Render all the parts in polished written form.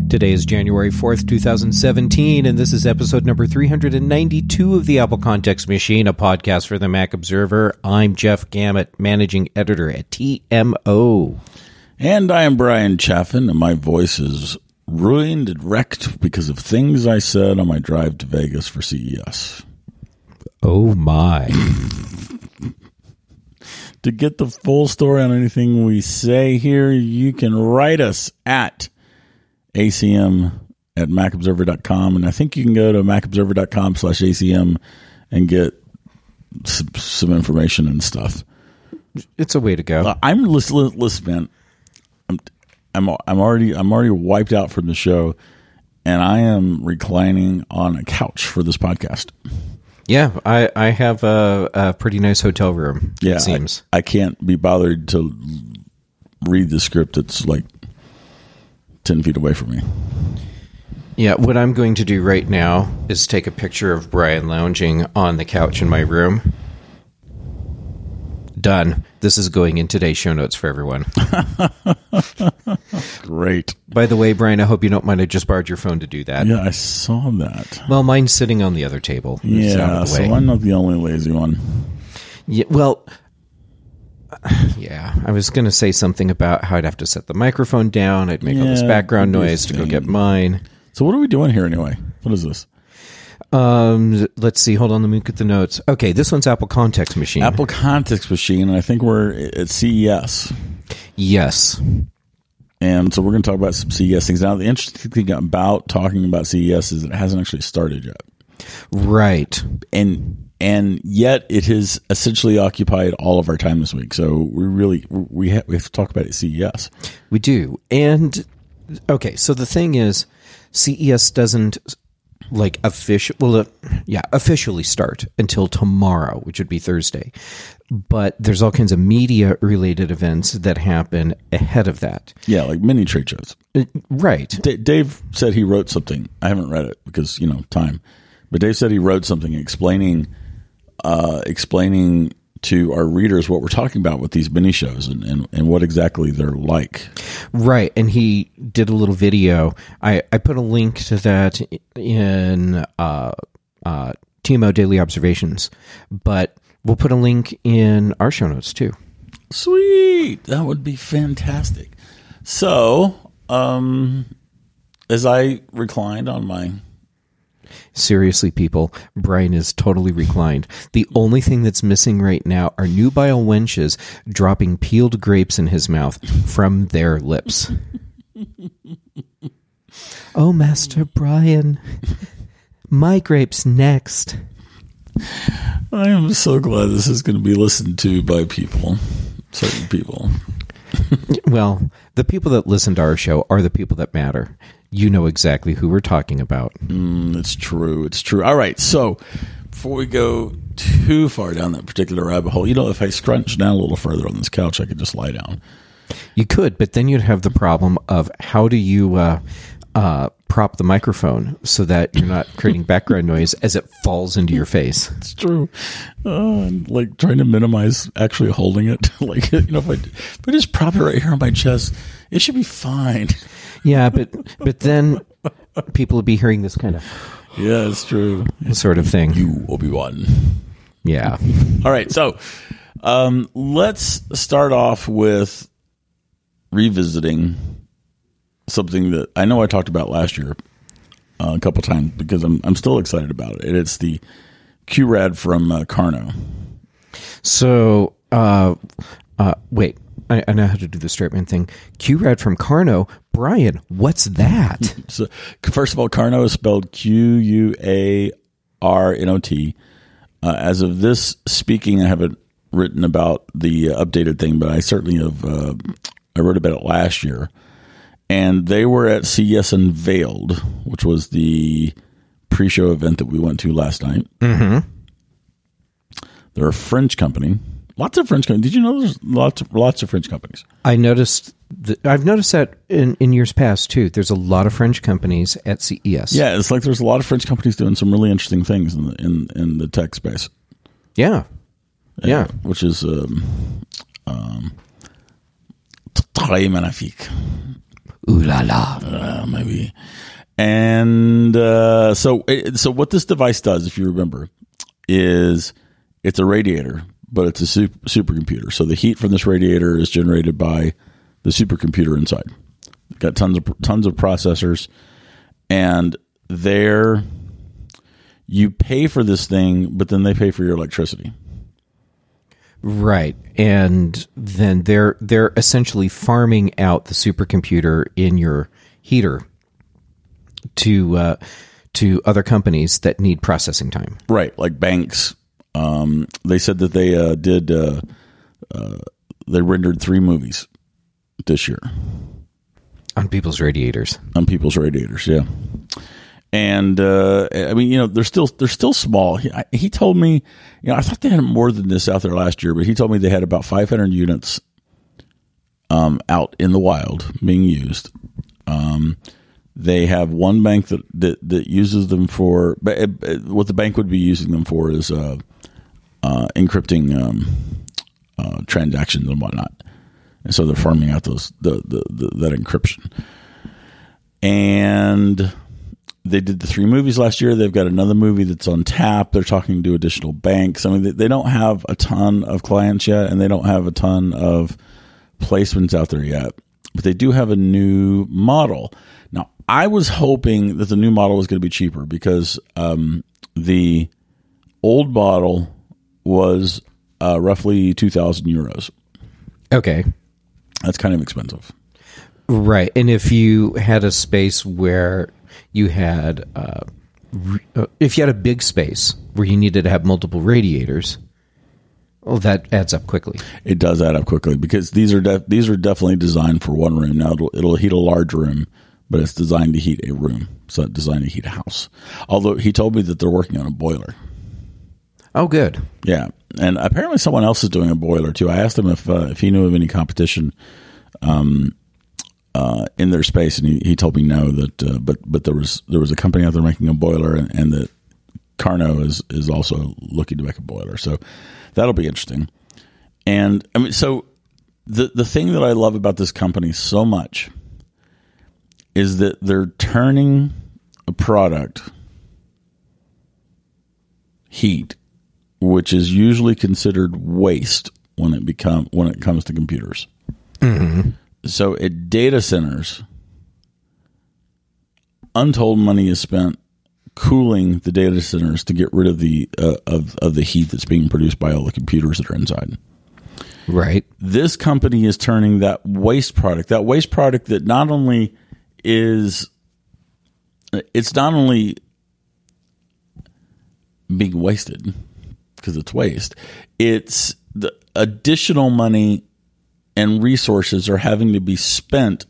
Today is January 4th, 2017, and this is episode number 392 of the Apple Context Machine, a podcast for the Mac Observer. I'm Jeff Gamet, managing editor at TMO. And I am Brian Chaffin, and my voice is ruined and wrecked because of things I said on my drive to Vegas for CES. Oh, my. To get the full story on anything we say here, you can write us at acm@macobserver.com, and I think you can go to macobserver.com/acm and get some information and stuff. It's a way to go. Listen, man. I'm already wiped out from the show, and I am reclining on a couch for this podcast. Yeah, I have a pretty nice hotel room, it seems. I can't be bothered to read the script that's like 10 feet away from me. Yeah, what I'm going to do right now is take a picture of Brian lounging on the couch in my room. Done. This is going in today's show notes for everyone. Great. By the way, Brian, I hope you don't mind I just borrowed your phone to do that. Yeah, I saw that. Well, mine's sitting on the other table. Yeah, so I'm not the only lazy one. Yeah, well, yeah, I was going to say something about how I'd have to set the microphone down. I'd make all this background noise to go get mine. So what are we doing here anyway? What is this? Let's see. Hold on. Let me get the notes. Okay, this one's Apple Context Machine. Apple Context Machine, and I think we're at CES. Yes. And so we're going to talk about some CES things. Now, the interesting thing about talking about CES is it hasn't actually started yet. Right. And yet it has essentially occupied all of our time this week. So we have to talk about it at CES. We do. And, okay, so the thing is, CES doesn't officially start until tomorrow, which would be Thursday. But there's all kinds of media related events that happen ahead of that. Yeah, like mini trade shows. Right. Dave said he wrote something. I haven't read it because, time. But Dave said he wrote something explaining to our readers what we're talking about with these mini shows and what exactly they're like. Right. And he did a little video. I put a link to that in TMO Daily Observations, but we'll put a link in our show notes too. Sweet. That would be fantastic. So, as I reclined on my... Seriously, people, Brian is totally reclined. The only thing that's missing right now are nubile wenches dropping peeled grapes in his mouth from their lips. Oh, Master Brian, my grapes next. I am so glad this is going to be listened to by people, certain people. Well, the people that listen to our show are the people that matter. You know exactly who we're talking about. It's true. It's true. All right. So before we go too far down that particular rabbit hole, if I scrunch down a little further on this couch, I could just lie down. You could, but then you'd have the problem of how do you prop the microphone so that you're not creating background noise as it falls into your face. It's true. Like trying to minimize actually holding it. Like, if I just prop it right here on my chest, it should be fine. Yeah, but then people would be hearing this kind of... Yeah, it's true. Sort of thing. You, Obi-Wan. Yeah. All right, so let's start off with revisiting something that I know I talked about last year a couple times because I'm still excited about it. It's the QRAD from Karno. So, wait. I know how to do the straight man thing. QRAD from Karno. Brian, what's that? So, first of all, Karno is spelled Quarnot. As of this speaking, I haven't written about the updated thing, but I certainly have. I wrote about it last year. And they were at CES Unveiled, which was the pre-show event that we went to last night. Mm-hmm. They're a French company. Lots of French companies. Did you know there's lots of French companies? I've noticed that in years past too. There's a lot of French companies at CES. Yeah, it's like there's a lot of French companies doing some really interesting things in the tech space. Yeah. Which is très magnifique. Ooh la la. Maybe. And so what this device does, if you remember, is it's a radiator, but it's a supercomputer. So the heat from this radiator is generated by the supercomputer inside. It's got tons of processors, and you pay for this thing, but then they pay for your electricity. Right, and then they're essentially farming out the supercomputer in your heater to other companies that need processing time. Right, like banks. They said that they they rendered 3 movies this year on people's radiators. On people's radiators, yeah. And I mean, they're still small. He told me, I thought they had more than this out there last year, but he told me they had about 500 units out in the wild being used. They have one bank that uses them for, what the bank would be using them for is encrypting transactions and whatnot, and so they're farming out that encryption. And they did the 3 movies last year. They've got another movie that's on tap. They're talking to additional banks. I mean, they don't have a ton of clients yet, and they don't have a ton of placements out there yet. But they do have a new model. Now, I was hoping that the new model was going to be cheaper because the old model was roughly 2,000 euros. Okay. That's kind of expensive. Right. And if you had a space where you had, if you had a big space where you needed to have multiple radiators, well, that adds up quickly. It does add up quickly because these are definitely designed for one room. Now it'll heat a large room, but it's designed to heat a room. It's not designed to heat a house. Although he told me that they're working on a boiler. Oh, good. Yeah, and apparently someone else is doing a boiler too. I asked him if he knew of any competition in their space, and he told me no. That but there was a company out there making a boiler, and that Carno is also looking to make a boiler. So that'll be interesting. And I mean, so the thing that I love about this company so much is that they're turning a product, heat, which is usually considered waste when it comes to computers. Mm-hmm. So at data centers, untold money is spent cooling the data centers to get rid of the of the heat that's being produced by all the computers that are inside. Right. This company is turning that waste product that not only is it's not only being wasted because it's waste, it's the additional money and resources are having to be spent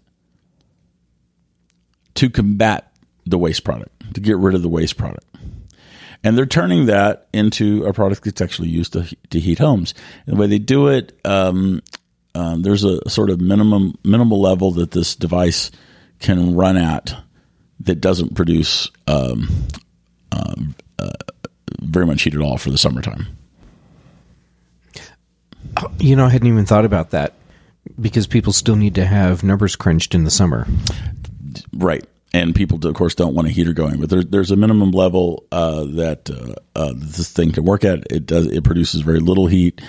to combat the waste product, to get rid of the waste product. And they're turning that into a product that's actually used to heat homes. And the way they do it, there's a sort of minimal level that this device can run at that doesn't produce very much heat at all for the summertime. I hadn't even thought about that because people still need to have numbers crunched in the summer. Right. And people, of course, don't want a heater going, but there's a minimum level that this thing can work at. It produces very little heat,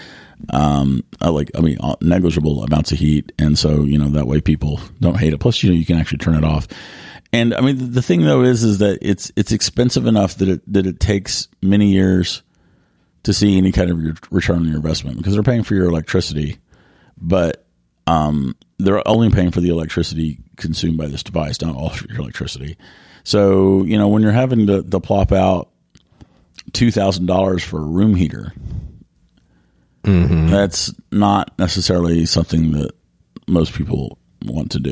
negligible amounts of heat, and so that way people don't hate it. Plus, you can actually turn it off. And I mean, the thing though is that it's expensive enough that it takes many years to see any kind of return on your investment because they're paying for your electricity, but they're only paying for the electricity consumed by this device, not all of your electricity. So, when you're having to plop out $2,000 for a room heater, mm-hmm. that's not necessarily something that most people want to do.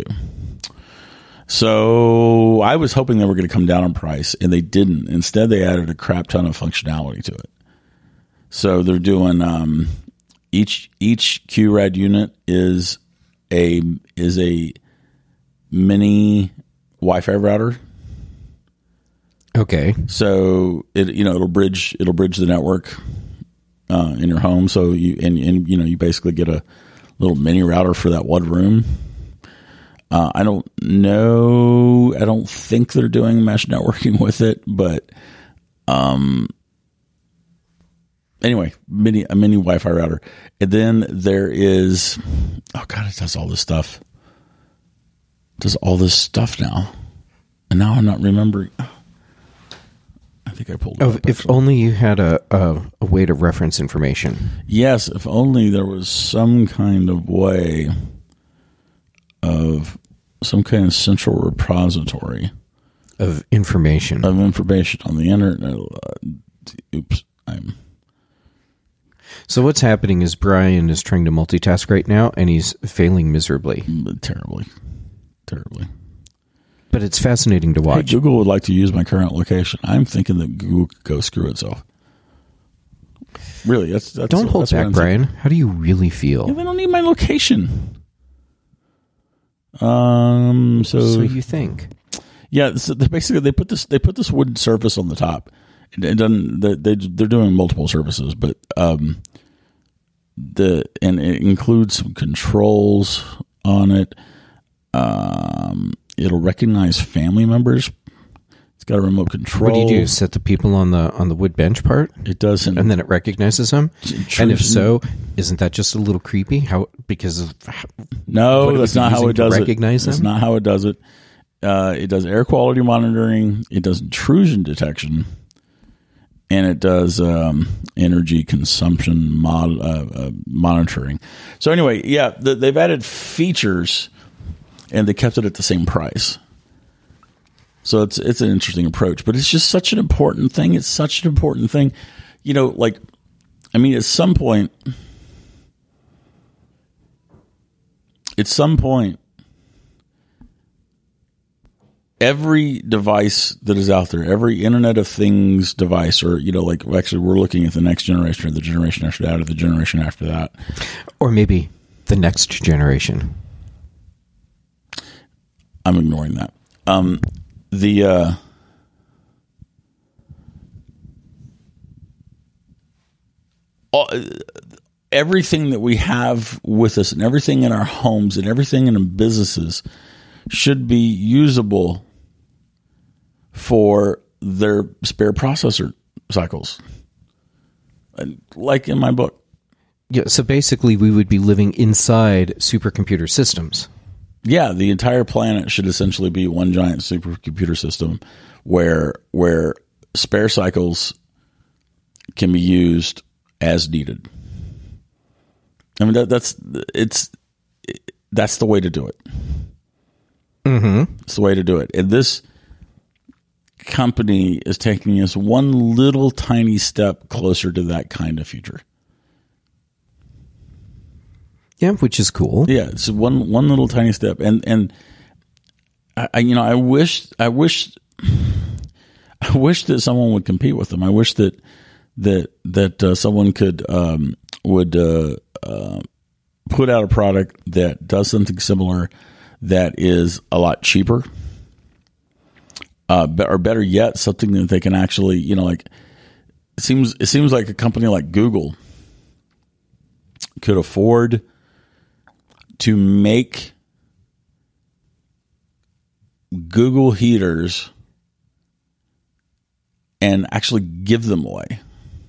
So I was hoping they were going to come down in price, and they didn't. Instead, they added a crap ton of functionality to it. So they're doing each QRAD unit is a mini Wi-Fi router. Okay. So it'll bridge the network in your home. So you basically get a little mini router for that one room. I don't know. I don't think they're doing mesh networking with it, but anyway, a mini Wi-Fi router. And then there is, oh God, it does all this stuff. It does all this stuff now. And now I'm not remembering. I think I pulled it up. If only you had a way to reference information. Yes, if only there was some kind of way of some kind of central repository of information on the internet. Oops, So what's happening is Brian is trying to multitask right now, and he's failing miserably. Terribly. But it's fascinating to watch. Hey, Google would like to use my current location. I'm thinking that Google could go screw itself. Really, that's don't hold back, Brian. How do you really feel? Yeah, they don't need my location. So you think? Yeah, so basically they put this wooden surface on the top. They're doing multiple surfaces, but and it includes some controls on it. It'll recognize family members. It's got a remote control. What do? Set the people on the wood bench part? It does, and then it recognizes them. And if so, isn't that just a little creepy? No, that's not how it does it. Recognize them? That's not how it does it. It does air quality monitoring. It does intrusion detection, and it does energy consumption monitoring. So anyway, yeah, they've added features, and they kept it at the same price. So it's an interesting approach, but it's just such an important thing. It's such an important thing, at some point, every device that is out there, every Internet of Things device, or, actually we're looking at the next generation or the generation after that or the generation after that. Or maybe the next generation. I'm ignoring that. Everything that we have with us and everything in our homes and everything in our businesses should be usable for their spare processor cycles, like in my book. Yeah, so basically we would be living inside supercomputer systems. Yeah, the entire planet should essentially be one giant supercomputer system where spare cycles can be used as needed. I mean, that's the way to do it. Mm-hmm. It's the way to do it. And this company is taking us one little tiny step closer to that kind of future. Yeah, which is cool. Yeah, it's one little tiny step, and I wish that someone would compete with them. I wish that someone would put out a product that does something similar, that is a lot cheaper, or better yet, something that they can actually, it seems like a company like Google could afford to make Google heaters and actually give them away.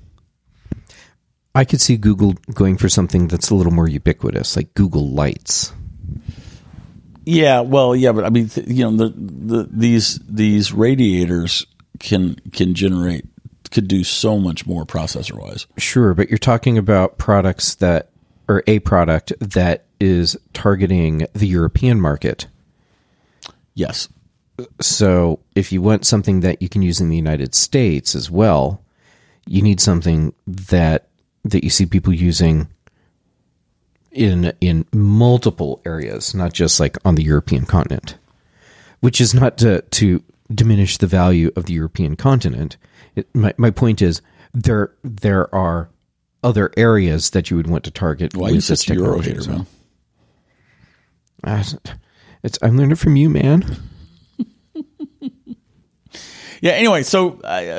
I could see Google going for something that's a little more ubiquitous, like Google Lights. Yeah, well, yeah, but I mean, these radiators could do so much more processor wise. Sure, but you're talking about a product that is targeting the European market. Yes. So if you want something that you can use in the United States as well, you need something that you see people using in multiple areas, not just like on the European continent, which is not to diminish the value of the European continent. My point is there are other areas that you would want to target. Why is this Euro hater, man? I'm learning from you, man. Yeah. Anyway, so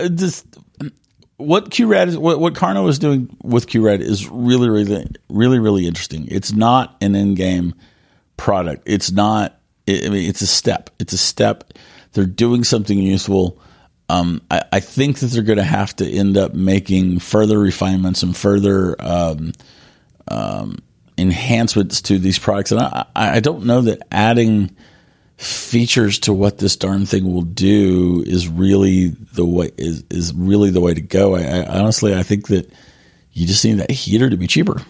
what QRad is, what Carno is doing with QRad is really, really, really, really interesting. It's not an in-game product. It's not it's a step. It's a step. They're doing something useful. I think that they're going to have to end up making further refinements and further enhancements to these products. And I don't know that adding features to what this darn thing will do is really the way to go. I honestly, I think that you just need that heater to be cheaper.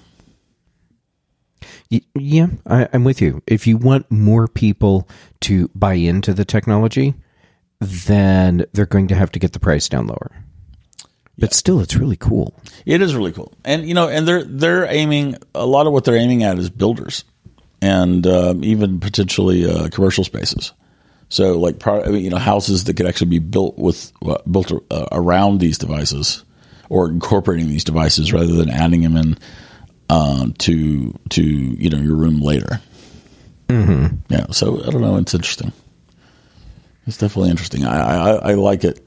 Yeah, I'm with you. If you want more people to buy into the technology, then they're going to have to get the price down lower. But still, it's really cool. It is really cool. And, and they're aiming, a lot of what they're aiming at is builders and even potentially commercial spaces. So like, houses that could actually be built around these devices or incorporating these devices rather than adding them in to your room later. Mm-hmm. Yeah. So I don't know. It's interesting. It's definitely interesting. I like it.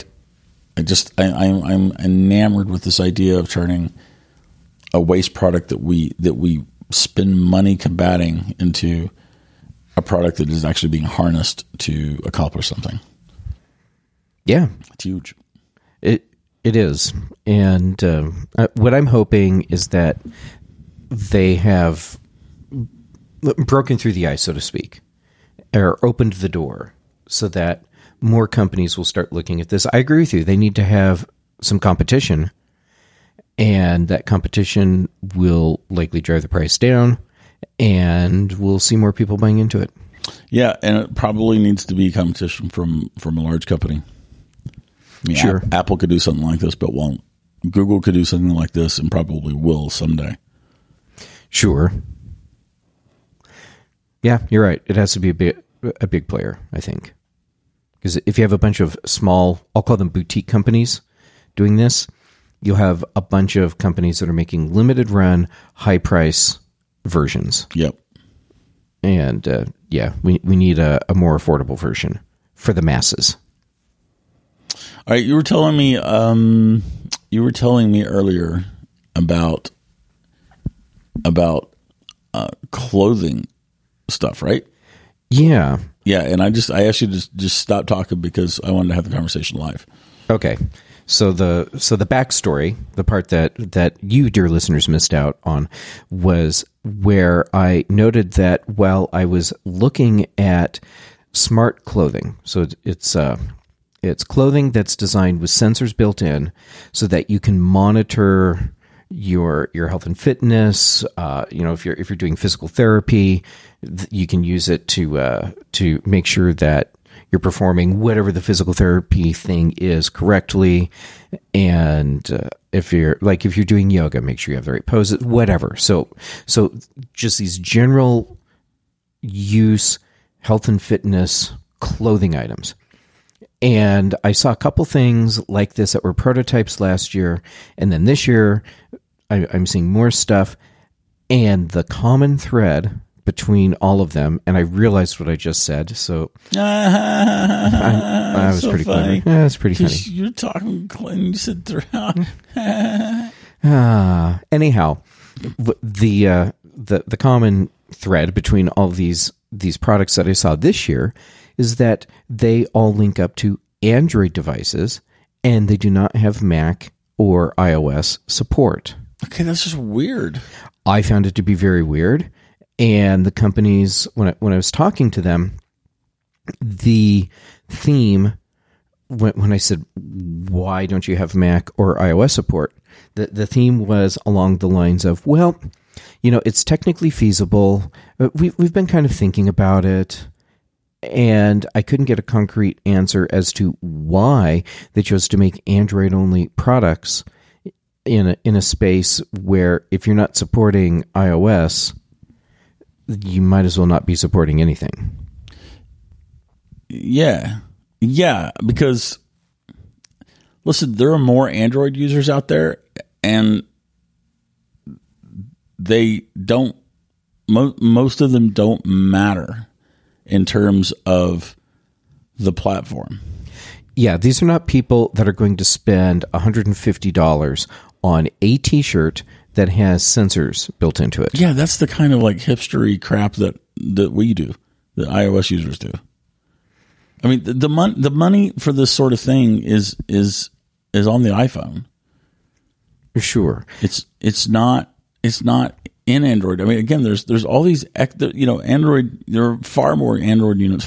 I'm enamored with this idea of turning a waste product that we spend money combating into a product that is actually being harnessed to accomplish something. Yeah, it's huge. It is, and what I'm hoping is that they have broken through the ice, so to speak, or opened the door so that more companies will start looking at this. I agree with you. They need to have some competition, and that competition will likely drive the price down, and we'll see more people buying into it. Yeah, and it probably needs to be competition from a large company. Sure. Apple could do something like this, but won't. Google could do something like this and probably will someday. Sure. Yeah, you're right. It has to be a big player, I think. Because if you have a bunch of small, I'll call them boutique companies doing this, you'll have a bunch of companies that are making limited run, high price versions. Yep. And we need a more affordable version for the masses. All right, you were telling me earlier about clothing stuff, right? Yeah. Yeah, and I asked you to just stop talking because I wanted to have the conversation live. Okay. So the backstory, the part that you, dear listeners, missed out on was where I noted that while I was looking at smart clothing, so it's clothing that's designed with sensors built in so that you can monitor your health and fitness. If you're doing physical therapy, you can use it to make sure that you're performing whatever the physical therapy thing is correctly. And if you're doing yoga, make sure you have the right poses, whatever. So just these general use health and fitness clothing items. And I saw a couple things like this that were prototypes last year. And then this year, I'm seeing more stuff. And the common thread between all of them, and I realized what I just said. So I was so pretty funny. Yeah, it's pretty funny. You're talking clean. You said throughout. Anyhow, the common thread between all these products that I saw this year is that they all link up to Android devices, and they do not have Mac or iOS support. Okay, that's just weird. I found it to be very weird, and the companies, when I was talking to them, the theme, when I said, why don't you have Mac or iOS support, the theme was along the lines of, well, it's technically feasible. We've been kind of thinking about it. And I couldn't get a concrete answer as to why they chose to make Android-only products in a space where if you're not supporting iOS, you might as well not be supporting anything. Yeah, because listen, there are more Android users out there, and they don't. Most of them don't matter in terms of the platform. Yeah, these are not people that are going to spend $150 on a T-shirt that has sensors built into it. Yeah, that's the kind of like hipstery crap that we do. that iOS users do. I mean, the money for this sort of thing is on the iPhone. Sure, it's not in Android. I mean, again, there's all these, Android. There are far more Android units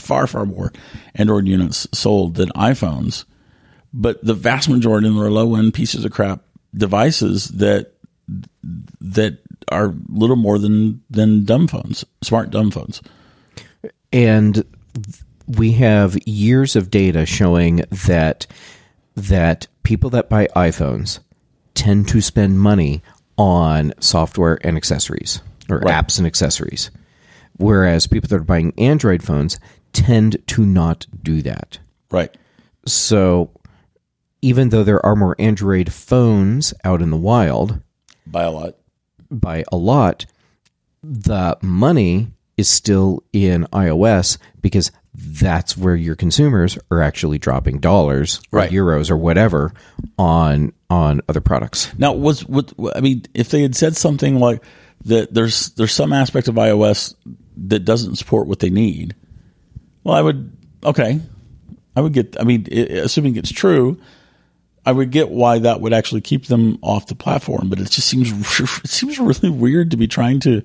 sold than iPhones, but the vast majority of them are low end pieces of crap devices that are little more than dumb phones, smart dumb phones. And we have years of data showing that people that buy iPhones tend to spend money on software and accessories, or apps and accessories, whereas people that are buying Android phones tend to not do that. Right. So even though there are more Android phones out in the wild, by a lot, the money is still in iOS because that's where your consumers are actually dropping dollars or euros or whatever on other products. Now, if they had said something like that, there's some aspect of iOS that doesn't support what they need. Well, I would get. I mean, assuming it's true, I would get why that would actually keep them off the platform. But it just seems really weird to be trying to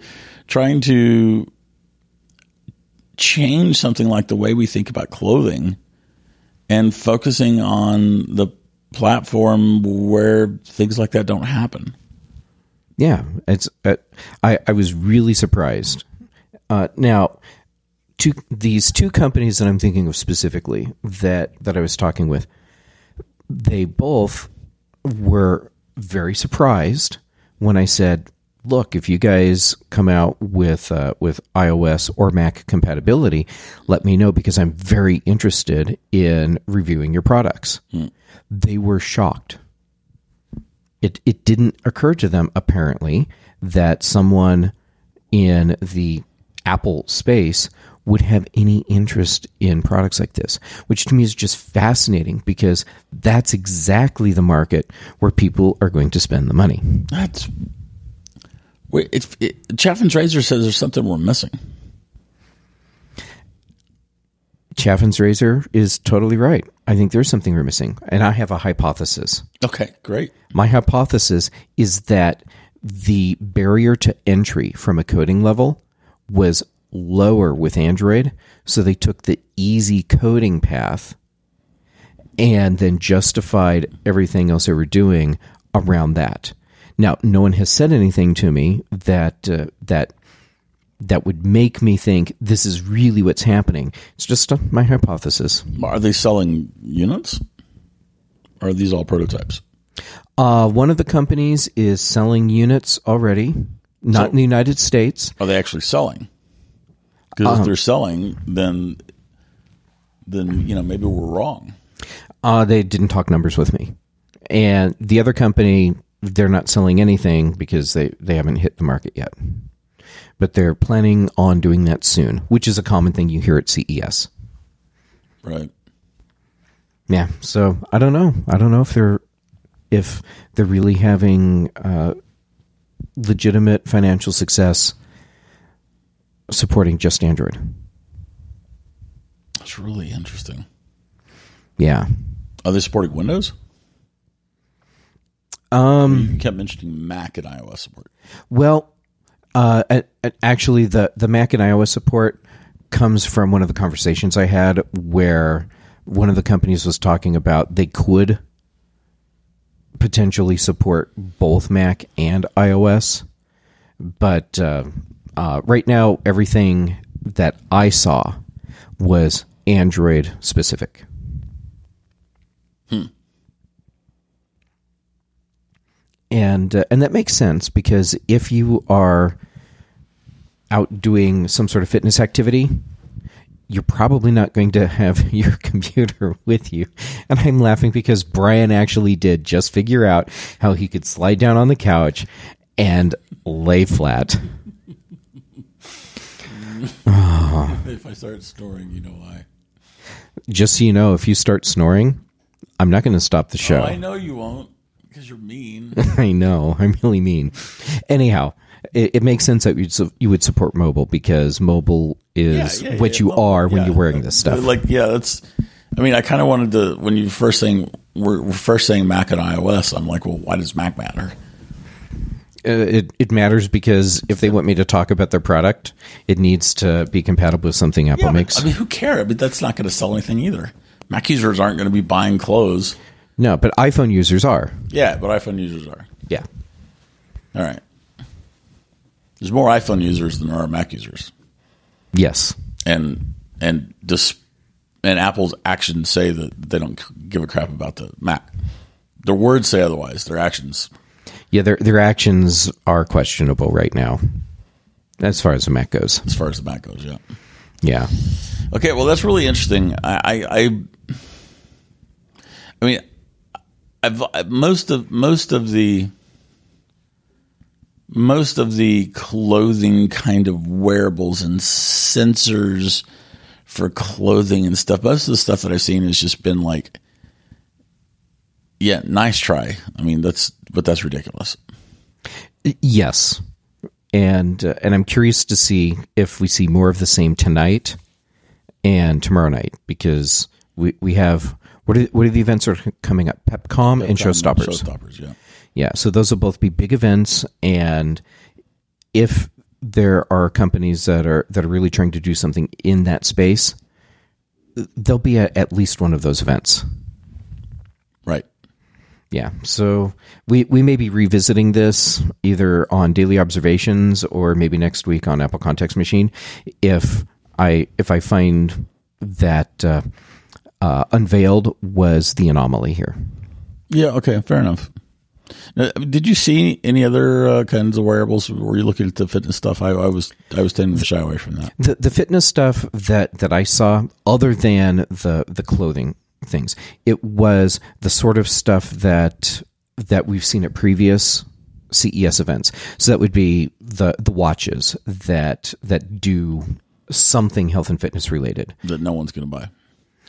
change something like the way we think about clothing and focusing on the platform where things like that don't happen. Yeah, it's. I was really surprised. Now, these two companies that I'm thinking of specifically that I was talking with, they both were very surprised when I said, look, if you guys come out with iOS or Mac compatibility, let me know because I'm very interested in reviewing your products. They were shocked. It didn't occur to them, apparently, that someone in the Apple space would have any interest in products like this, which to me is just fascinating because that's exactly the market where people are going to spend the money. Chaffin's Razor says there's something we're missing. Chaffin's Razor is totally right. I think there's something we're missing. And I have a hypothesis. Okay, great. My hypothesis is that the barrier to entry from a coding level was lower with Android, so they took the easy coding path and then justified everything else they were doing around that. Now, no one has said anything to me that would make me think this is really what's happening. It's just my hypothesis. Are they selling units? Or are these all prototypes? One of the companies is selling units already, not in the United States. Are they actually selling? Because if they're selling, then maybe we're wrong. They didn't talk numbers with me. And the other company, they're not selling anything because they haven't hit the market yet. But they're planning on doing that soon, which is a common thing you hear at CES. Right. Yeah. So I don't know. I don't know if they're really having legitimate financial success supporting just Android. That's really interesting. Yeah. Are they supporting Windows? You kept mentioning Mac and iOS support. Well, actually, the Mac and iOS support comes from one of the conversations I had where one of the companies was talking about they could potentially support both Mac and iOS. But right now, everything that I saw was Android specific. And that makes sense because if you are out doing some sort of fitness activity, you're probably not going to have your computer with you. And I'm laughing because Brian actually did just figure out how he could slide down on the couch and lay flat. If I start snoring, you know why. Just so you know, if you start snoring, I'm not going to stop the show. I know you won't because you're mean. I know. I'm really mean. Anyhow, It makes sense that you would support mobile because mobile is what you are when you're wearing this stuff. That's. I mean, I kind of wanted to when you first saying we're first saying Mac and iOS. I'm like, well, why does Mac matter? It matters because if they want me to talk about their product, it needs to be compatible with something Apple makes. I mean, who cares? But that's not going to sell anything either. Mac users aren't going to be buying clothes. No, but iPhone users are. Yeah, but iPhone users are. Yeah. All right. There's more iPhone users than there are Mac users. Yes. And Apple's actions say that they don't give a crap about the Mac. Their words say otherwise. Their actions. Yeah, their actions are questionable right now, as far as the Mac goes. As far as the Mac goes, yeah. Yeah. Okay, well, that's really interesting. I mean, most of the clothing kind of wearables and sensors for clothing and stuff. Most of the stuff that I've seen has just been like, yeah, nice try. I mean, that's ridiculous. Yes, and I'm curious to see if we see more of the same tonight and tomorrow night because we have what are the events that are coming up? PepCom and Showstoppers. Showstoppers, yeah. Yeah, so those will both be big events, and if there are companies that are really trying to do something in that space, they'll be at least one of those events. Right. Yeah, so we may be revisiting this either on Daily Observations or maybe next week on Apple Context Machine if I find that Unveiled was the anomaly here. Yeah, okay, fair enough. Now, did you see any other kinds of wearables? Were you looking at the fitness stuff? I was tending to shy away from that. The fitness stuff that I saw, other than the clothing things, it was the sort of stuff that we've seen at previous CES events. So that would be the watches that do something health and fitness related that no one's going to buy.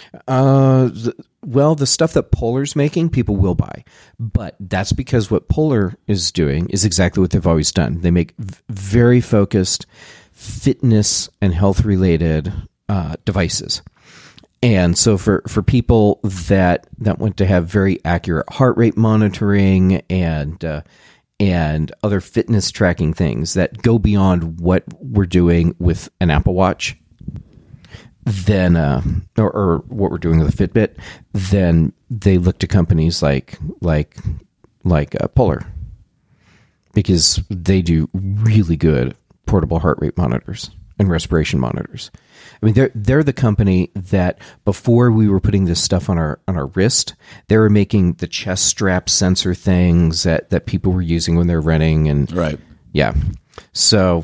Well, the stuff that Polar's making, people will buy, but that's because what Polar is doing is exactly what they've always done. They make very focused fitness and health related devices. And so for people that want to have very accurate heart rate monitoring and other fitness tracking things that go beyond what we're doing with an Apple Watch, then or what we're doing with a Fitbit, then they look to companies like Polar because they do really good portable heart rate monitors and respiration monitors. I mean, they're the company that before we were putting this stuff on our wrist, they were making the chest strap sensor things that people were using when they're running, and right, yeah. So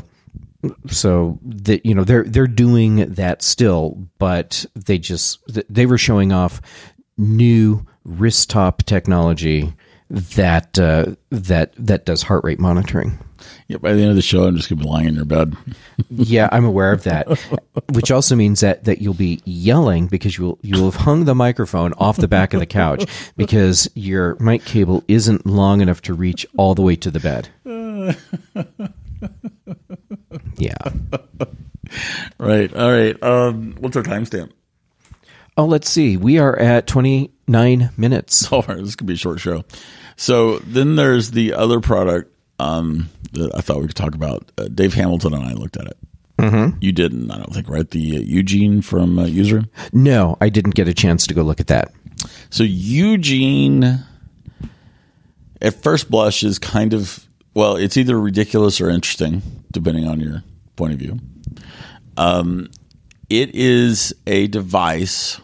that they're doing that still, but they were showing off new wrist top technology that does heart rate monitoring. Yeah, by the end of the show, I'm just going to be lying in your bed. Yeah, I'm aware of that, which also means that you'll be yelling because you'll have hung the microphone off the back of the couch because your mic cable isn't long enough to reach all the way to the bed. Yeah. Right. All right. What's our timestamp? Oh, let's see. We are at 29 minutes. Oh, this could be a short show. So then there's the other product that I thought we could talk about. Dave Hamilton and I looked at it. Mm-hmm. You didn't, I don't think, right? The Eugene from Useroom? No, I didn't get a chance to go look at that. So Eugene, at first blush, is kind of, well, it's either ridiculous or interesting, depending on your point of view. It is a device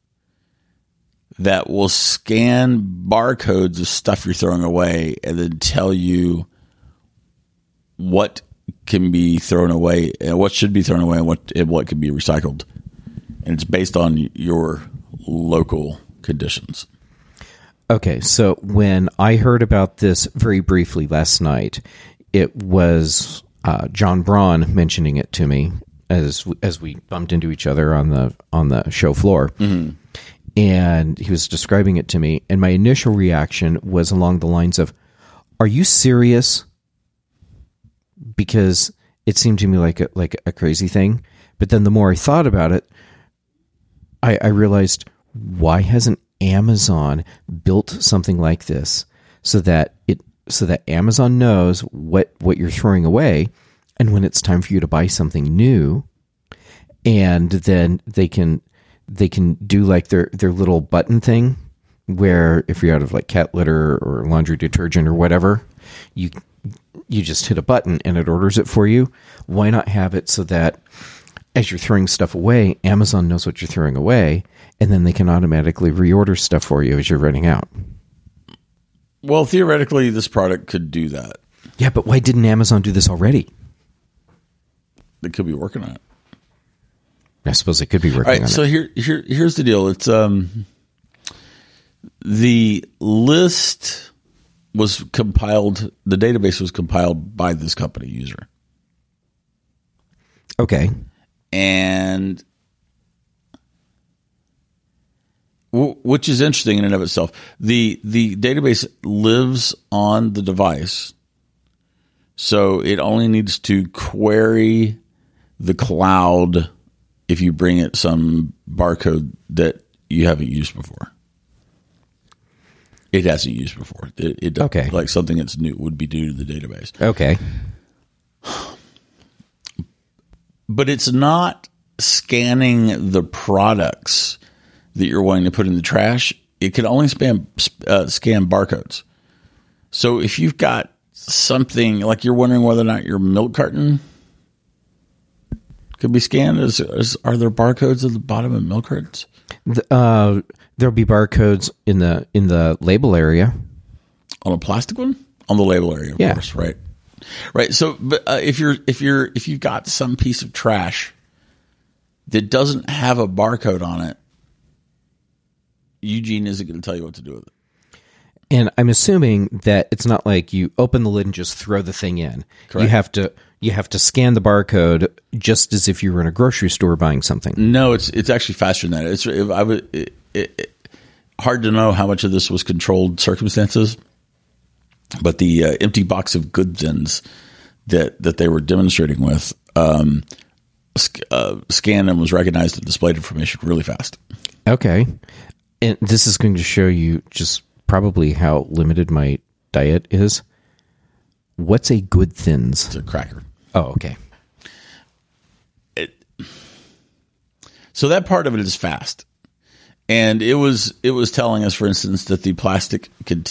that will scan barcodes of stuff you're throwing away and then tell you what can be thrown away and what should be thrown away and what can be recycled. And it's based on your local conditions. Okay, so when I heard about this very briefly last night, it was John Braun mentioning it to me as we bumped into each other on the show floor. Mm-hmm. And he was describing it to me, and my initial reaction was along the lines of, "Are you serious? because it seemed to me like a crazy thing. But then the more I thought about it, I realized, why hasn't Amazon built something like this so that Amazon knows what you're throwing away, and when it's time for you to buy something new, and then they can do like their little button thing where if you're out of like cat litter or laundry detergent or whatever, you just hit a button and it orders it for you. Why not have it so that as you're throwing stuff away, Amazon knows what you're throwing away, and then they can automatically reorder stuff for you as you're running out? Well, theoretically, this product could do that. Yeah, but why didn't Amazon do this already? They could be working on it. I suppose they could be working on it. All right, so here's the deal. It's the list was compiled. The database was compiled by this company user. Okay. And which is interesting in and of itself. The database lives on the device, so it only needs to query the cloud if you bring it some barcode that you haven't used before. It hasn't used before. It okay. Like something that's new would be due to the database. Okay. But it's not scanning the products that you're wanting to put in the trash. It can only scan barcodes. So if you've got something like you're wondering whether or not your milk carton could be scanned, are there barcodes at the bottom of milk cartons? There'll be barcodes in the label area. On a plastic one? On the label area, of course, right? Right. So, but if you've got some piece of trash that doesn't have a barcode on it, Eugene isn't going to tell you what to do with it. And I'm assuming that it's not like you open the lid and just throw the thing in. Correct. You have to scan the barcode just as if you were in a grocery store buying something. No, it's actually faster than that. Hard to know how much of this was controlled circumstances. But the empty box of good thins that they were demonstrating with, scanned and was recognized and displayed information really fast. Okay. And this is going to show you just probably how limited my diet is. What's a good thins? It's a cracker. Oh, okay. So that part of it is fast. And it was telling us, for instance, that the plastic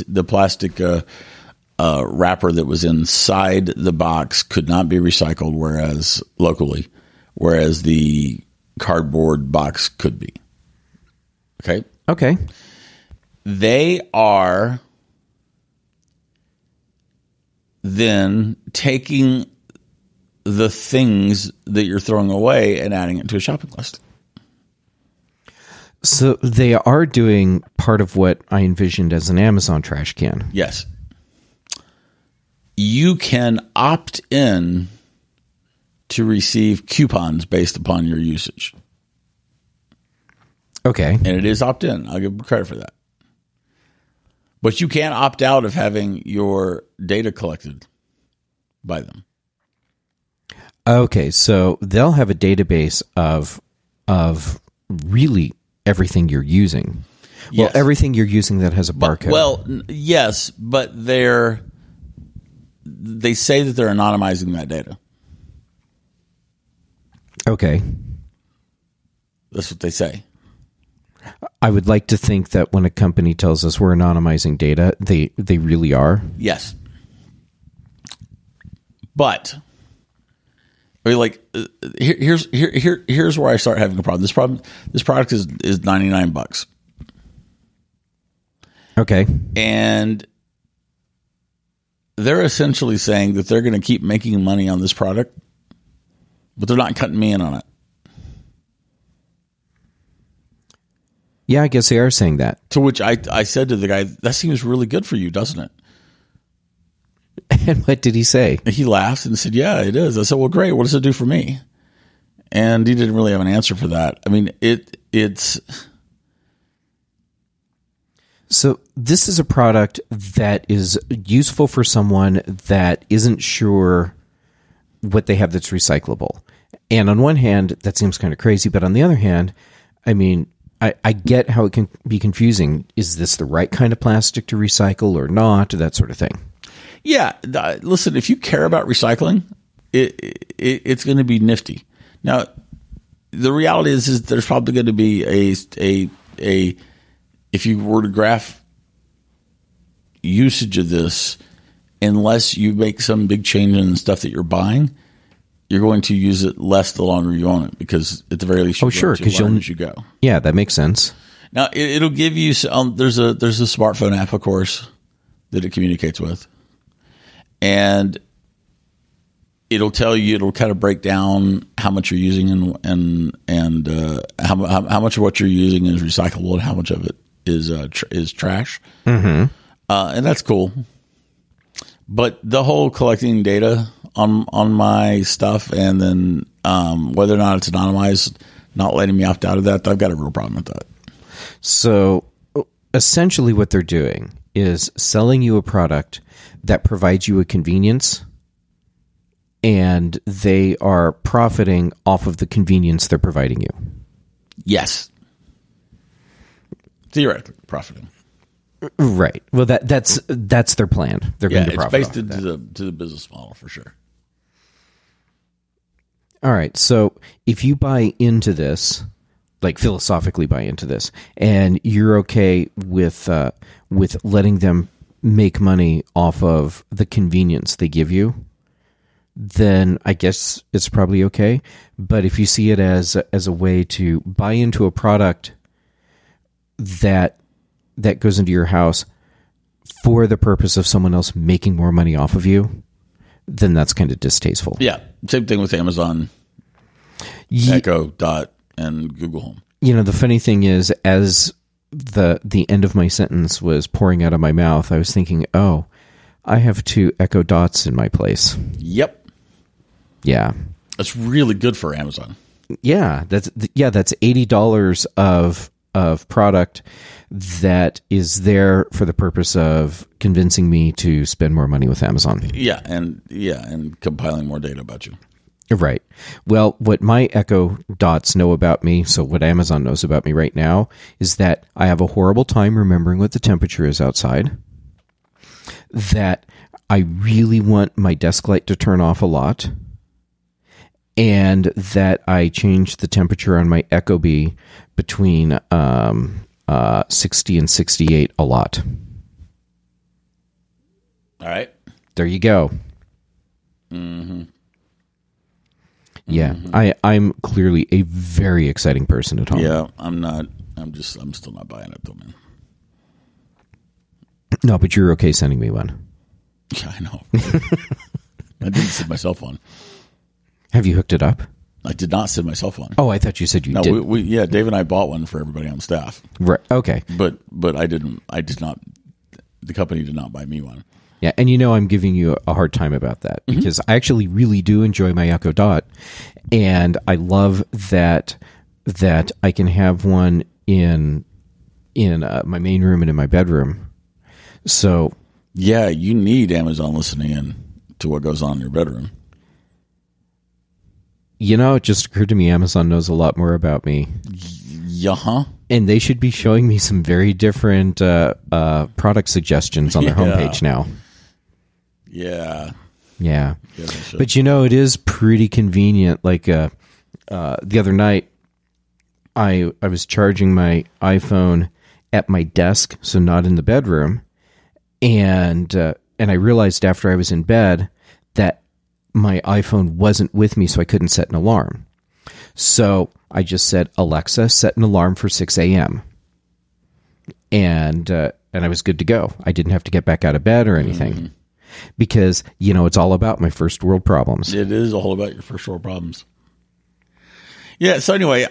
wrapper that was inside the box could not be recycled, whereas the cardboard box could be. Okay. They are then taking the things that you're throwing away and adding it to a shopping list. So they are doing part of what I envisioned as an Amazon trash can. Yes. You can opt in to receive coupons based upon your usage. Okay. And it is opt-in. I'll give them credit for that. But you can't opt out of having your data collected by them. Okay, so they'll have a database of really everything you're using. Well, Yes. everything you're using that has a barcode. Yes, but they say that they're anonymizing that data. Okay. That's what they say. I would like to think that when a company tells us we're anonymizing data, they really are. Yes. But I mean, like, here's where I start having a problem. This product is $99. Okay. And they're essentially saying that they're going to keep making money on this product, but they're not cutting me in on it. Yeah, I guess they are saying that. To which I said to the guy, that seems really good for you, doesn't it? And what did he say? He laughed and said, yeah, it is. I said, well, great. What does it do for me? And he didn't really have an answer for that. I mean, it's... So this is a product that is useful for someone that isn't sure what they have that's recyclable. And on one hand, that seems kind of crazy, but on the other hand, I mean, I get how it can be confusing. Is this the right kind of plastic to recycle or not? That sort of thing. Yeah. Listen, if you care about recycling, it's going to be nifty. Now, the reality is there's probably going to be a if you were to graph usage of this, unless you make some big change in the stuff that you're buying, you're going to use it less the longer you own it, because at the very least, sure, because you'll as you go. Yeah, that makes sense. Now it'll give you there's a smartphone app, of course, that it communicates with, and it'll tell you, it'll kind of break down how much you're using and how much of what you're using is recyclable and how much of it is trash. Mm-hmm. And that's cool. But the whole collecting data on my stuff, and then whether or not it's anonymized, not letting me opt out of that, I've got a real problem with that. So essentially what they're doing is selling you a product that provides you a convenience, and they are profiting off of the convenience they're providing you. Yes. Theoretically profiting. Right. Well, that's their plan. They're going to profit. It's based into the business model for sure. All right. So if you buy into this, like philosophically buy into this, and you're okay with letting them make money off of the convenience they give you, then I guess it's probably okay. But if you see it as a way to buy into a product that goes into your house for the purpose of someone else making more money off of you, then that's kind of distasteful. Yeah. Same thing with Amazon, Echo Dot, and Google Home. You know, the funny thing is, as the end of my sentence was pouring out of my mouth, I was thinking, oh, I have 2 Echo Dots in my place. Yep. Yeah. That's really good for Amazon. Yeah. That's $80 of product that is there for the purpose of convincing me to spend more money with Amazon. And compiling more data about you. Right. Well, what my Echo Dots know about me, so what Amazon knows about me right now, is that I have a horrible time remembering what the temperature is outside, that I really want my desk light to turn off a lot, and that I change the temperature on my Ecobee between 60 and 68 a lot. All right. There you go. Mm-hmm. Yeah, mm-hmm. I'm clearly a very exciting person at home. Yeah, I'm not. I'm still not buying it though, man. No, but you're okay sending me one. Yeah, I know. I didn't send myself one. Have you hooked it up? I did not send myself one. Oh, I thought you said you did. No, Dave and I bought one for everybody on staff. Right. Okay. But I did not. The company did not buy me one. Yeah, and I'm giving you a hard time about that because I actually really do enjoy my Echo Dot, and I love that I can have one in my main room and in my bedroom. So yeah, you need Amazon listening in to what goes on in your bedroom. It just occurred to me Amazon knows a lot more about me. Yeah. And they should be showing me some very different product suggestions on their homepage now. Yeah. Yeah. But it is pretty convenient. Like the other night, I was charging my iPhone at my desk, so not in the bedroom. And I realized after I was in bed that my iPhone wasn't with me, so I couldn't set an alarm. So I just said, Alexa, set an alarm for 6 a.m. And I was good to go. I didn't have to get back out of bed or anything. Mm-hmm. Because, it's all about my first world problems. It is all about your first world problems. Yeah, so anyway,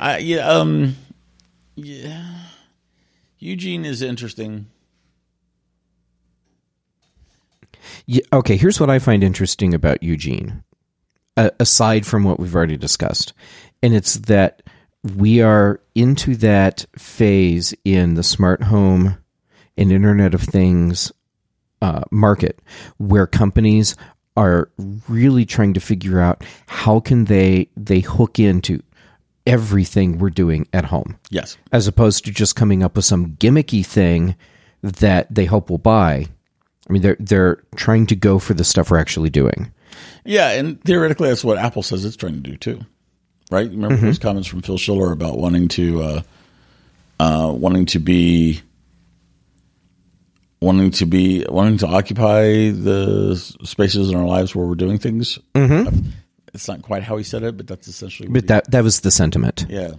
Eugene is interesting. Yeah, okay, here's what I find interesting about Eugene, aside from what we've already discussed. And it's that we are into that phase in the smart home and Internet of Things market where companies are really trying to figure out how can they hook into everything we're doing at home. Yes. As opposed to just coming up with some gimmicky thing that they hope we'll buy. I mean, they're trying to go for the stuff we're actually doing. Yeah, and theoretically, that's what Apple says it's trying to do too, right? Remember those comments from Phil Schiller about wanting to occupy the spaces in our lives where we're doing things. Mm-hmm. It's not quite how he said it, but that's essentially what that was the sentiment. Yeah.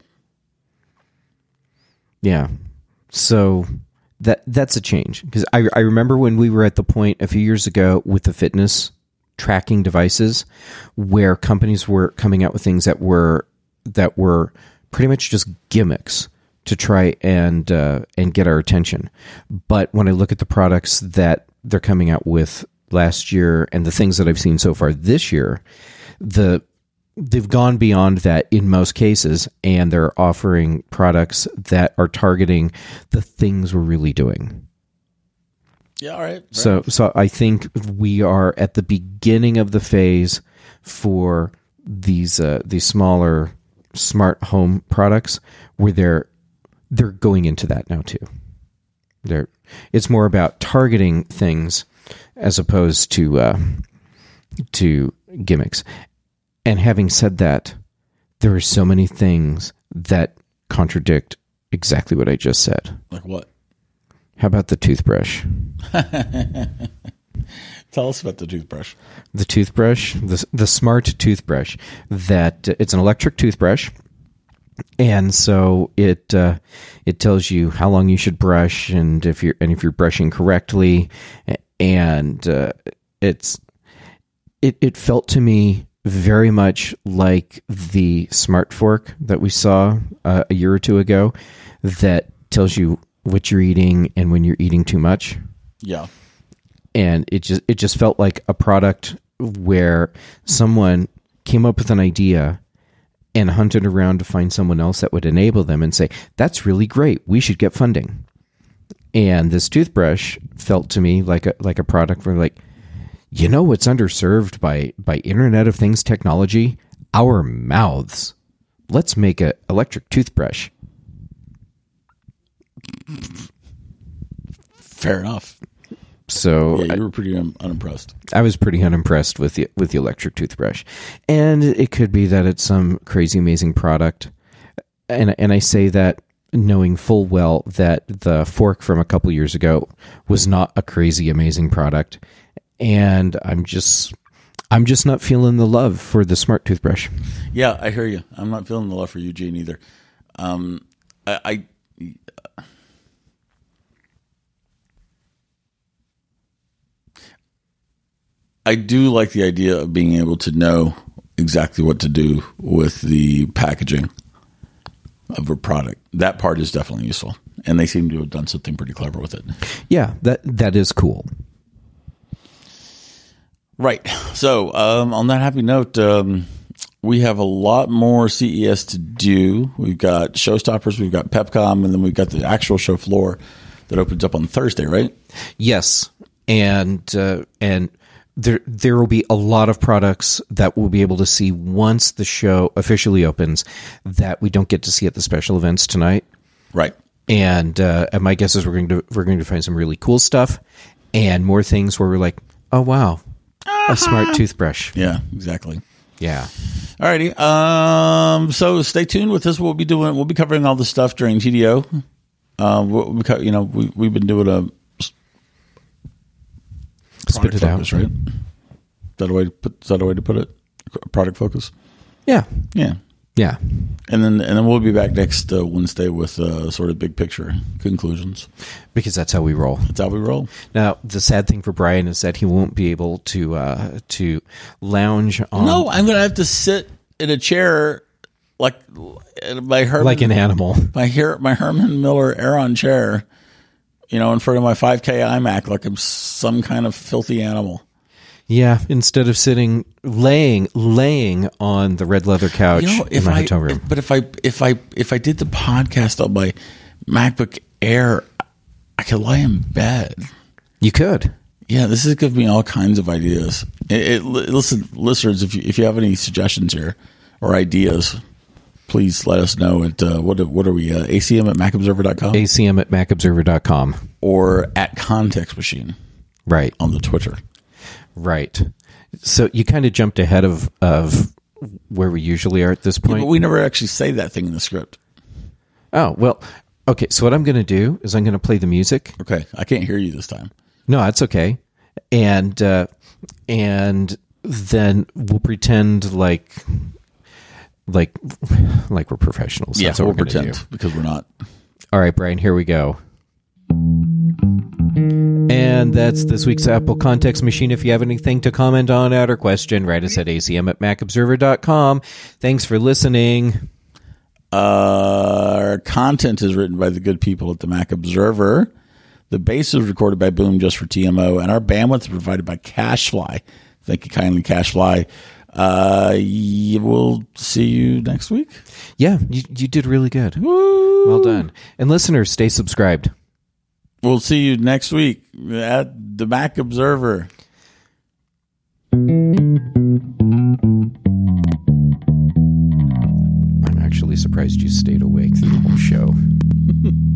Yeah. So that's a change, because I remember when we were at the point a few years ago with the fitness tracking devices where companies were coming out with things that were pretty much just gimmicks to try and get our attention. But when I look at the products that they're coming out with last year and the things that I've seen so far this year, they've gone beyond that in most cases, and they're offering products that are targeting the things we're really doing. Yeah, all right. So I think we are at the beginning of the phase for these smaller smart home products where they're going into that now too. It's more about targeting things as opposed to gimmicks. And having said that, there are so many things that contradict exactly what I just said. Like what? How about the toothbrush? Tell us about the toothbrush. The toothbrush, the smart toothbrush, that it's an electric toothbrush. And so it tells you how long you should brush, and if you're brushing correctly, and it felt to me very much like the smart fork that we saw a year or two ago, that tells you what you're eating and when you're eating too much. Yeah, and it just felt like a product where someone came up with an idea and hunted around to find someone else that would enable them and say, that's really great, we should get funding. And this toothbrush felt to me like a product where, like, you know what's underserved by Internet of Things technology? Our mouths. Let's make an electric toothbrush. Fair enough. So yeah, you were pretty unimpressed. I was pretty unimpressed with the electric toothbrush, and it could be that it's some crazy amazing product, and I say that knowing full well that the fork from a couple years ago was not a crazy amazing product, and I'm just not feeling the love for the smart toothbrush. Yeah, I hear you. I'm not feeling the love for Eugene either. I do like the idea of being able to know exactly what to do with the packaging of a product. That part is definitely useful, and they seem to have done something pretty clever with it. Yeah, that is cool. Right. So, on that happy note, we have a lot more CES to do. We've got showstoppers, we've got PepCom, and then we've got the actual show floor that opens up on Thursday, right? Yes, and there will be a lot of products that we'll be able to see once the show officially opens that we don't get to see at the special events tonight. Right. And my guess is we're going to find some really cool stuff and more things where we're like, oh wow, a smart toothbrush. Yeah, exactly. Yeah. Alrighty. So stay tuned with this. We'll be covering all this stuff during TDO. We've been doing a spit it focus, out, right? Is that a way to put it? Product focus. Yeah. Yeah. Yeah. And then we'll be back next Wednesday with sort of big picture conclusions, because that's how we roll. That's how we roll. Now, the sad thing for Brian is that he won't be able to lounge on. No, I'm going to have to sit in a chair like an animal. My Herman Miller Aeron chair, in front of my 5K iMac, like I'm some kind of filthy animal. Yeah, instead of laying on the red leather couch in my hotel room. But if I did the podcast on my MacBook Air, I could lie in bed. You could. Yeah, this is giving me all kinds of ideas. Listen, listeners, if you have any suggestions here or ideas, please let us know at what are we ACM at macobserver.com? ACM at macobserver.com. Or at Context Machine. Right. On the Twitter. Right. So you kind of jumped ahead of where we usually are at this point. Yeah, but we never actually say that thing in the script. Oh, well, okay. So what I'm going to do is I'm going to play the music. Okay. I can't hear you this time. No, that's okay. And then we'll pretend like we're professionals. Yeah, That's what we'll we're gonna pretend do. because we're not. All right, Brian, here we go. And that's this week's Apple Context Machine. If you have anything to comment on, add or question, write us at acm@macobserver.com. Thanks for listening. Our content is written by the good people at the Mac Observer. The bass is recorded by Boom just for TMO, and our bandwidth is provided by CacheFly. Thank you kindly, CacheFly. We'll see you next week. Yeah, you did really good. Woo! Well done. And listeners, stay subscribed. We'll see you next week at the Mac Observer. I'm actually surprised you stayed awake through the whole show.